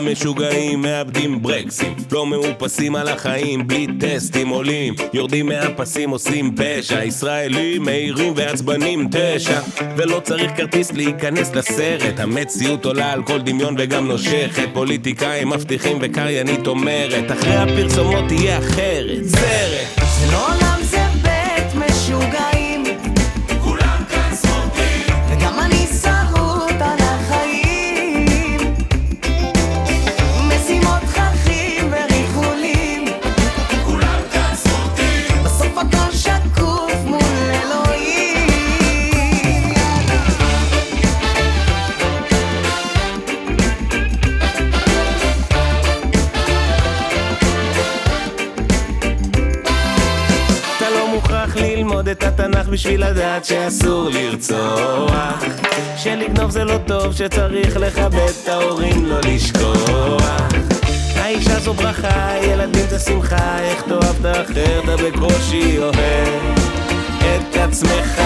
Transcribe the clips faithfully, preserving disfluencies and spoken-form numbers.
המשוגעים מאבדים ברקסים, לא מאופסים על החיים, בלי טסטים עולים, יורדים מהפסים עושים פשע, ישראלים מהירים ועצבנים תשע, ולא צריך כרטיס להיכנס לסרט, המציאות עולה על כל דמיון וגם נושכת, פוליטיקאים מבטיחים וקריינית אומרת, אחרי הפרסומות תהיה אחרת, סרט. זה לא עולם, זה בית משוגעים, כולם כאן ספורטים, וגם אני שרוט על החיים, משימות חכים וריחולים, כולם כאן ספורטים, בסוף הכל שקוף מול אלוהים. אתה לא מוכרח ללמוד את התנ"ך בשביל לדעת שאסור לרצוח, שלגנוב זה לא טוב, שצריך לכבד את ההורים, לא לשכוח. האישה זו ברכה, ילדים זה שמחה, איך תאהב את האחר, אתה בקושי אוהב את עצמך.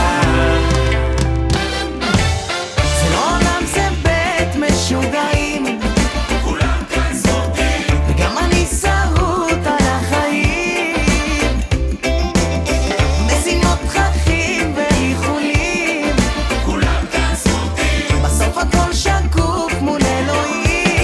זה לא עולם, זה בית משוגעים, כולם כאן ספורטים, וגם אני שרוט על החיים, משימות חכים וריחולים, כולם כאן ספורטים, בסוף הכל שקוף מול אלוהים.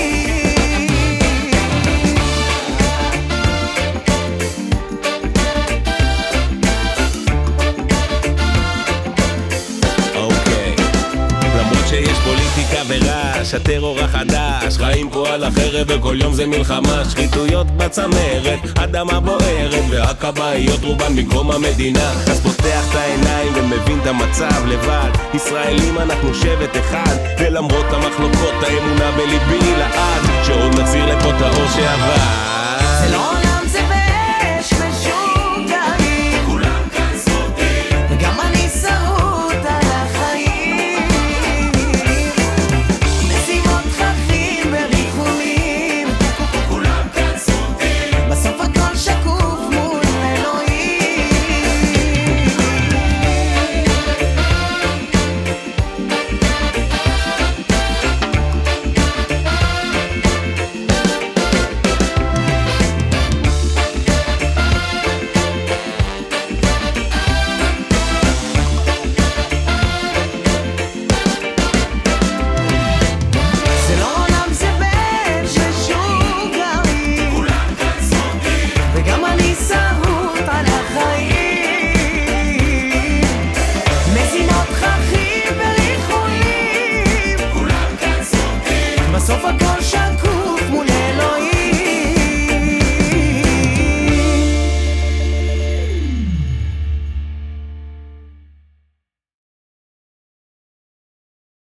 אוקיי, למרות שיש פוליטיקה ורעש, הטרור החדש, חיים פה על החרב וכל יום זה מלחמה, שחיתויות בצמרת, אדמה בוערת והכבאיות רובן במקום המדינה, אז פותח את העיניים ומבין את המצב לבד, ישראלים אנחנו שבט אחד, ולמרות המחלוקות האמונה בליבי לעד, שעוד נחזיר לפה את האור שעבר. זה לא עולם, זה בית משוגעים, כולם כאן ספורטים, וגם אני שרוט על החיים, משימות חכים וריחולים, כולם כאן ספורטים, בסוף הכל שקוף מול אלוהים. זה לא עולם, זה בית משוגעים, כולם כאן ספורטים, וגם אני שרוט על החיים, משימות חכים וריחולים, כולם כאן ספורטים, בסוף הכל שקוף